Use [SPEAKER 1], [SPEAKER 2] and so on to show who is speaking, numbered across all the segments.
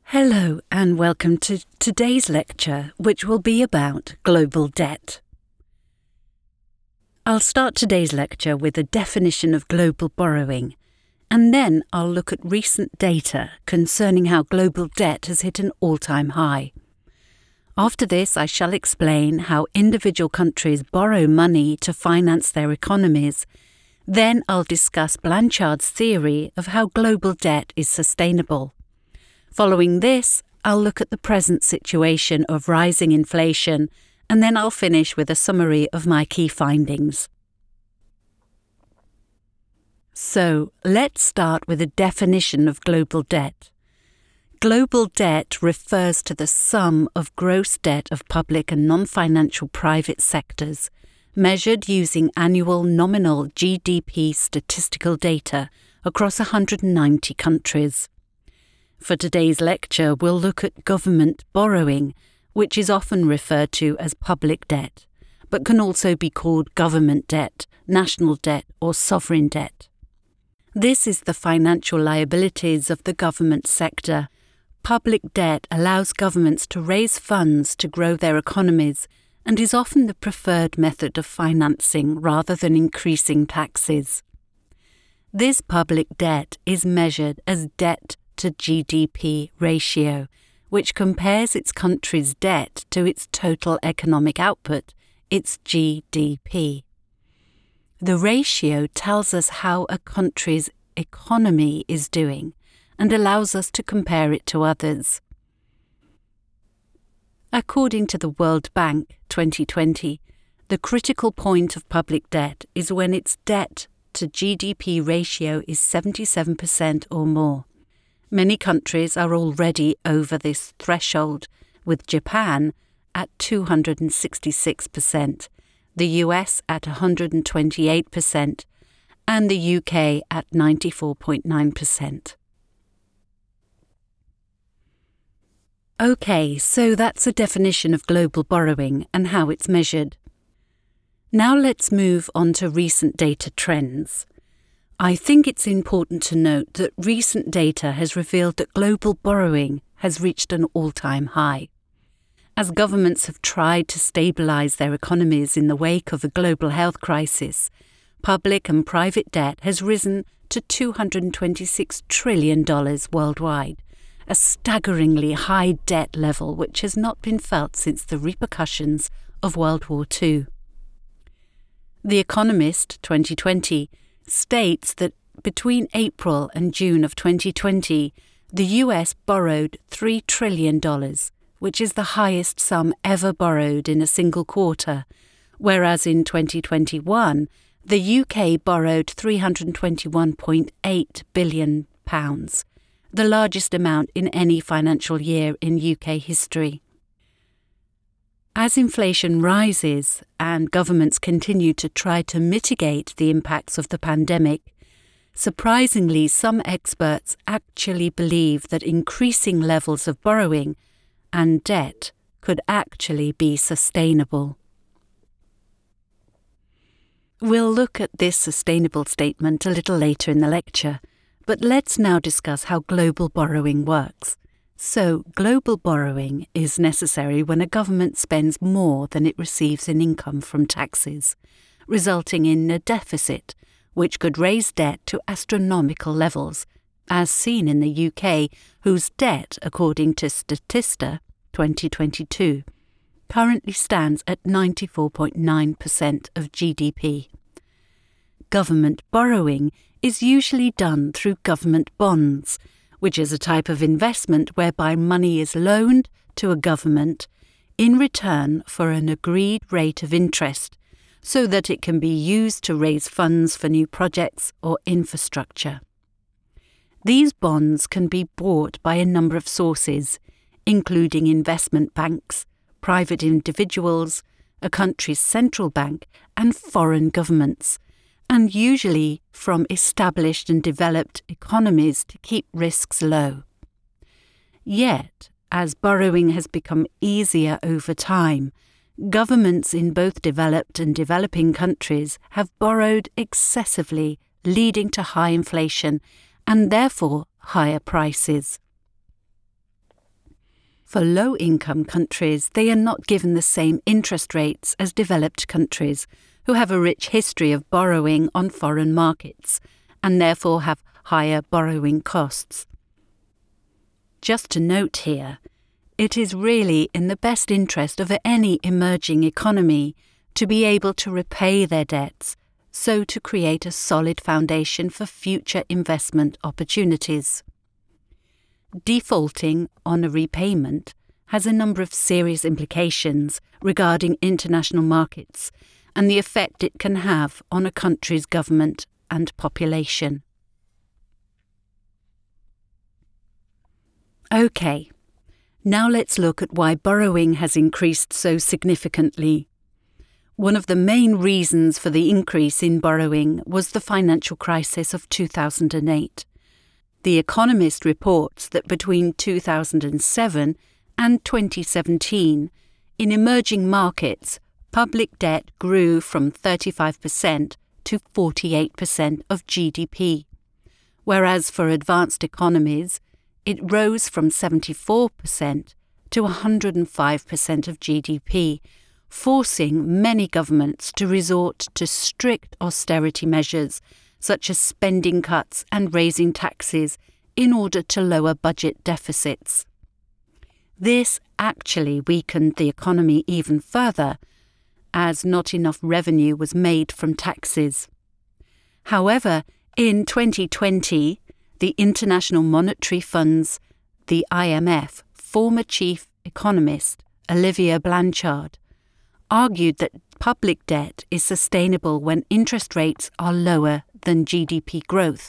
[SPEAKER 1] Hello and welcome to today's lecture, which will be about global debt. I'll start today's lecture with a definition of global borrowing, and then I'll look at recent data concerning how global debt has hit an all-time high. After this, I shall explain how individual countries borrow money to finance their economies. Then I'll discuss Blanchard's theory of how global debt is sustainable. Following this, I'll look at the present situation of rising inflation, and then I'll finish with a summary of my key findings. So, let's start with a definition of global debt. Global debt refers to the sum of gross debt of public and non-financial private sectors, measured using annual nominal GDP statistical data across 190 countries. For today's lecture, we'll look at government borrowing, which is often referred to as public debt, but can also be called government debt, national debt, or sovereign debt. This is the financial liabilities of the government sector. Public debt allows governments to raise funds to grow their economies and is often the preferred method of financing rather than increasing taxes. This public debt is measured as debt to GDP ratio, which compares its country's debt to its total economic output, its GDP. The ratio tells us how a country's economy is doing and allows us to compare it to others. According to the World Bank 2020, the critical point of public debt is when its debt to GDP ratio is 77% or more. Many countries are already over this threshold, with Japan at 266%, the US at 128%, and the UK at 94.9%. Okay, so that's a definition of global borrowing and how it's measured. Now let's move on to recent data trends. I think it's important to note that recent data has revealed that global borrowing has reached an all-time high. As governments have tried to stabilise their economies in the wake of a global health crisis, public and private debt has risen to $226 trillion worldwide, a staggeringly high debt level which has not been felt since the repercussions of World War II. The Economist 2020 states that between April and June of 2020, the US borrowed $3 trillion, which is the highest sum ever borrowed in a single quarter, whereas in 2021, the UK borrowed £321.8 billion, the largest amount in any financial year in UK history. As inflation rises and governments continue to try to mitigate the impacts of the pandemic, surprisingly, some experts actually believe that increasing levels of borrowing and debt could actually be sustainable. We'll look at this sustainable statement a little later in the lecture, but let's now discuss how global borrowing works. So, global borrowing is necessary when a government spends more than it receives in income from taxes, resulting in a deficit, which could raise debt to astronomical levels, as seen in the UK, whose debt, according to Statista 2022, currently stands at 94.9% of GDP. Government borrowing is usually done through government bonds, which is a type of investment whereby money is loaned to a government in return for an agreed rate of interest, so that it can be used to raise funds for new projects or infrastructure. These bonds can be bought by a number of sources, including investment banks, private individuals, a country's central bank, and foreign governments, and usually from established and developed economies to keep risks low. Yet, as borrowing has become easier over time, governments in both developed and developing countries have borrowed excessively, leading to high inflation and therefore higher prices. For low-income countries, they are not given the same interest rates as developed countries, who have a rich history of borrowing on foreign markets, and therefore have higher borrowing costs. Just to note here, it is really in the best interest of any emerging economy to be able to repay their debts, so to create a solid foundation for future investment opportunities. Defaulting on a repayment has a number of serious implications regarding international markets and the effect it can have on a country's government and population. Okay, now let's look at why borrowing has increased so significantly. One of the main reasons for the increase in borrowing was the financial crisis of 2008. The Economist reports that between 2007 and 2017, in emerging markets, public debt grew from 35% to 48% of GDP, whereas for advanced economies, it rose from 74% to 105% of GDP, forcing many governments to resort to strict austerity measures such as spending cuts and raising taxes in order to lower budget deficits. This actually weakened the economy even further, as not enough revenue was made from taxes. However, in 2020, the International Monetary Fund's, the IMF, former chief economist Olivier Blanchard, argued that public debt is sustainable when interest rates are lower than GDP growth.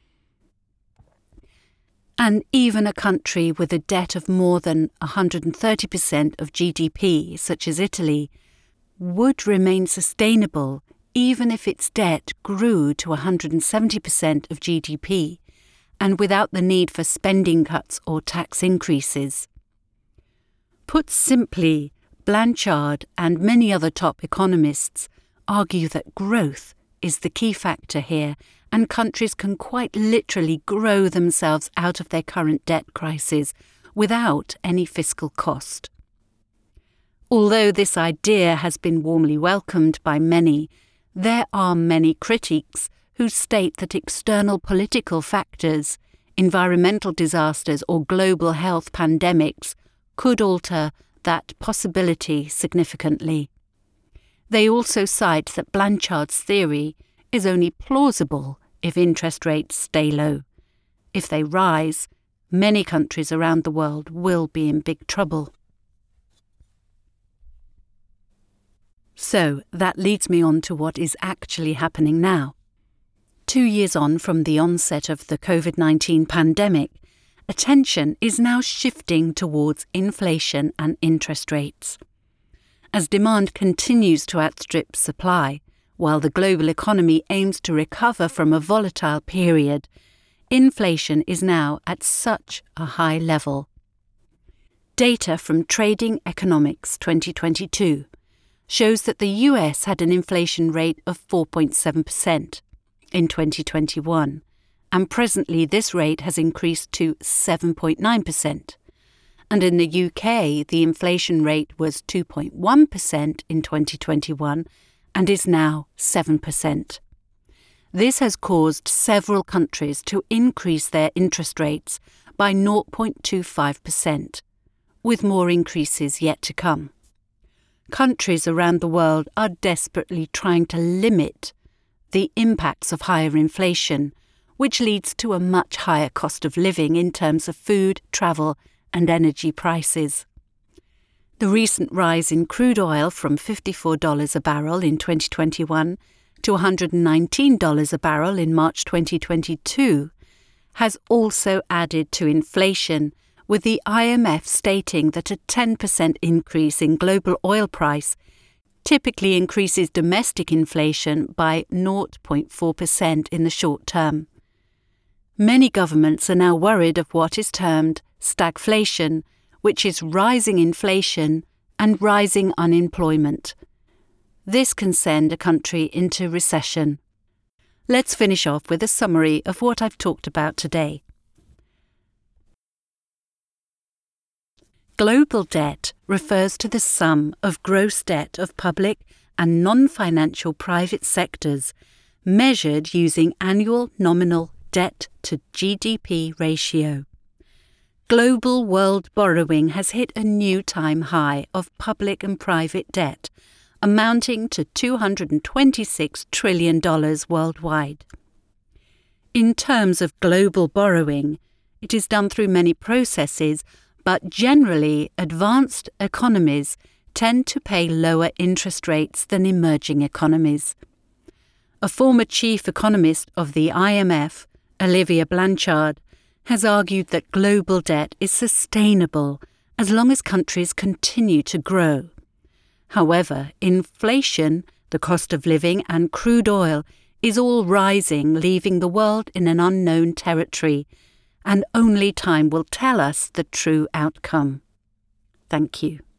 [SPEAKER 1] And even a country with a debt of more than 130% of GDP, such as Italy, would remain sustainable even if its debt grew to 170% of GDP and without the need for spending cuts or tax increases. Put simply, Blanchard and many other top economists argue that growth is the key factor here, and countries can quite literally grow themselves out of their current debt crisis without any fiscal cost. Although this idea has been warmly welcomed by many, there are many critics who state that external political factors, environmental disasters or global health pandemics could alter that possibility significantly. They also cite that Blanchard's theory is only plausible if interest rates stay low. If they rise, many countries around the world will be in big trouble. So that leads me on to what is actually happening now. 2 years on from the onset of the COVID-19 pandemic, attention is now shifting towards inflation and interest rates. As demand continues to outstrip supply, while the global economy aims to recover from a volatile period, inflation is now at such a high level. Data from Trading Economics 2022 shows that the US had an inflation rate of 4.7% in 2021, and presently this rate has increased to 7.9%. And in the UK, the inflation rate was 2.1% in 2021 and is now 7%. This has caused several countries to increase their interest rates by 0.25%, with more increases yet to come. Countries around the world are desperately trying to limit the impacts of higher inflation, which leads to a much higher cost of living in terms of food, travel, and energy prices. The recent rise in crude oil from $54 a barrel in 2021 to $119 a barrel in March 2022 has also added to inflation, with the IMF stating that a 10% increase in global oil price typically increases domestic inflation by 0.4% in the short term. Many governments are now worried of what is termed stagflation, which is rising inflation and rising unemployment. This can send a country into recession. Let's finish off with a summary of what I've talked about today. Global debt refers to the sum of gross debt of public and non-financial private sectors, measured using annual nominal debt to GDP ratio. Global world borrowing has hit a new time high of public and private debt, amounting to $226 trillion worldwide. In terms of global borrowing, it is done through many processes, but generally advanced economies tend to pay lower interest rates than emerging economies. A former chief economist of the IMF, Olivier Blanchard, has argued that global debt is sustainable as long as countries continue to grow. However, inflation, the cost of living, and crude oil is all rising, leaving the world in an unknown territory, and only time will tell us the true outcome. Thank you.